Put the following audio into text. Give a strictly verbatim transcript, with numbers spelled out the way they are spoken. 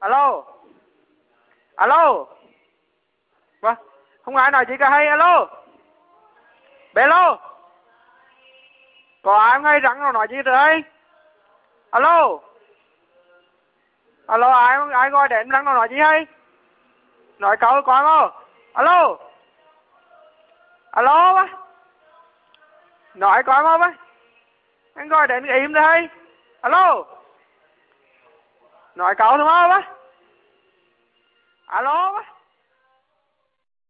Alo. Alo. Vâng, không ai nói gì cả hay. Alo. Bé lô. Có ai ngay rắn nó nói gì rồi? Alo. Alo, ai ai gọi đến rắn nó nói gì hay? Nói câu có không? Alo. Alo ba. Nói có không ba? Anh gọi đến im đây. Alo. Nói câu thôi ba. Alo ba.